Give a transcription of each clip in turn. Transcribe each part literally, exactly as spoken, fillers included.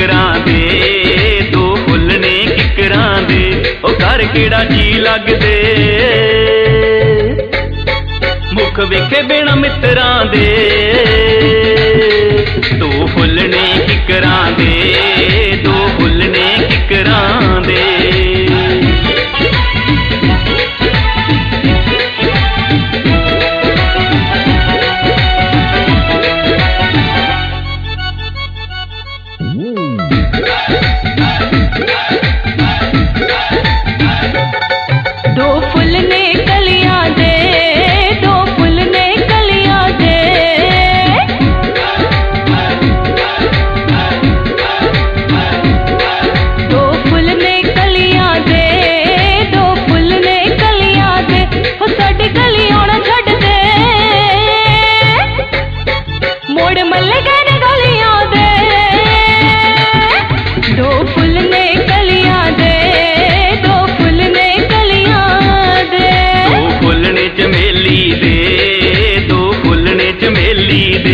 किकरां दे, दो फुल ने किकरां दे, ओ घर केड़ा जी लगदे, मुख वेखे बिना मित्रां दे, दो फुल ने किकरां दे, दो फुल ने किकरां दे। दो फुल ने कलियां दे, दो फुल ने कलियां दे, दो फुल ने कलियां दे, दो फुल ने कलियां दे, हो साडी गली आना छड्ड दे, मोड़ मल्ले गए ने गलियां दे, दो फुल ने कलियां दे, दो फुल ने कलियां दे, दो फुल ने चमेली दे, दो फुल ने चमेली दे,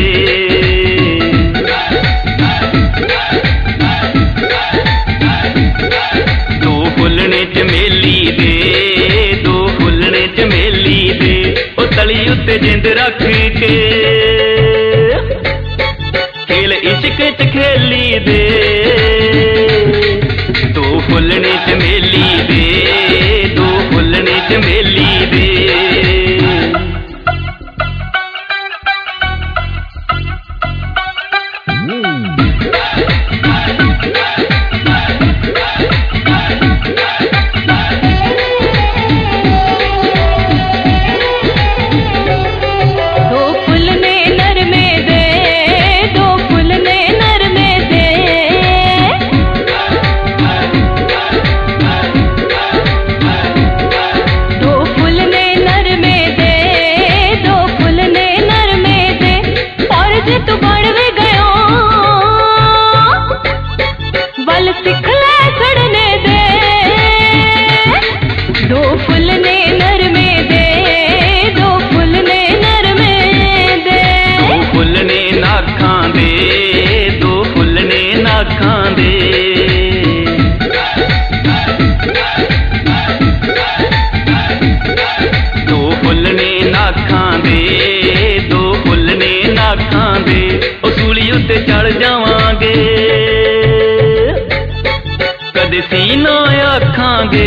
दो फुल ने चमेली दे, दो फुल ने चमेली दे, ओ तली उत्ते जिंद रख के खेल इश्क च खेली दे, दो फुल ने चमेली दे, दो फुल ने चमेली दे। दो फुल ने नरमे दे, दो फुल ने नरमे दे, दो फुल ने नरमे दे, दो फुल ने नरमे दे, और जे तू बन भी गयो बल सिख ले छड़ने दे, दो फुल ने नरमे दे, दो फुल ने नरमे दे, दो फुल ने नाखां दे, दो फुल ने नाखां दे, दो फुल ने नाखां दे, दो फुल ने नाखां दे, ओ सूली उत्ते चढ़ जावांगे कदे सीना आखांगे,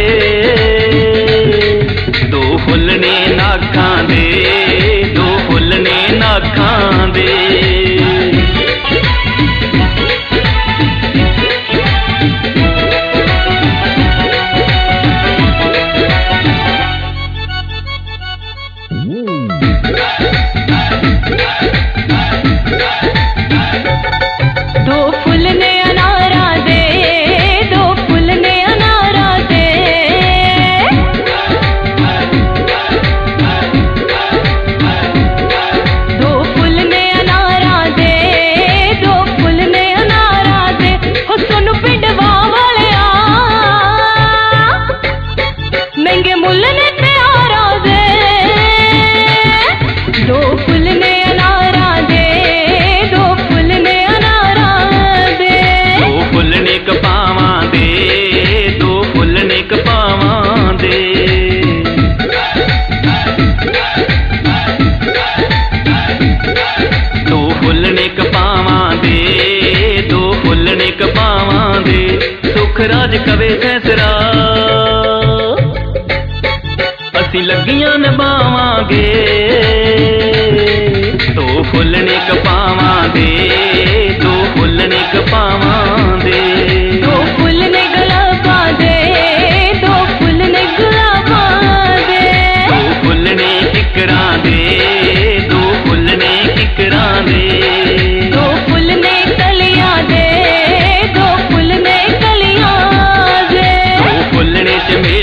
दो फुल ने नाखां दे, दो फुल ने नाखां दे। दो फुल ने अनारा दे, दो फुल ने अनारा दे, दो फुल ने अनारा दे, दो फुल ने अनारा दे, हो सुन पिंडवा वालिया महंगे मुल ने प्यारा दे, दो फुल ने अनारा दे, दो फुल ने अनारा दे, दो फुल ने कपावां दे, दो फुल ने कपावां दे, दो फुल ने कपावां दे, दो फुल ने कपावां दे, सुख राज कवे सैसरा असी लगियां निभावांगे, दो फुल ने कपावां दे, दो फुल ने कपावां दे, दो फुल ने गुलाबां दे, दो फुल ने गुलाबां दे, दो फुल ने किकरां दे, दो फुल ने किकरां दे, दो फुल ने कलियां दे, दो फुल ने कलियां दे, दो फुल ने चमेली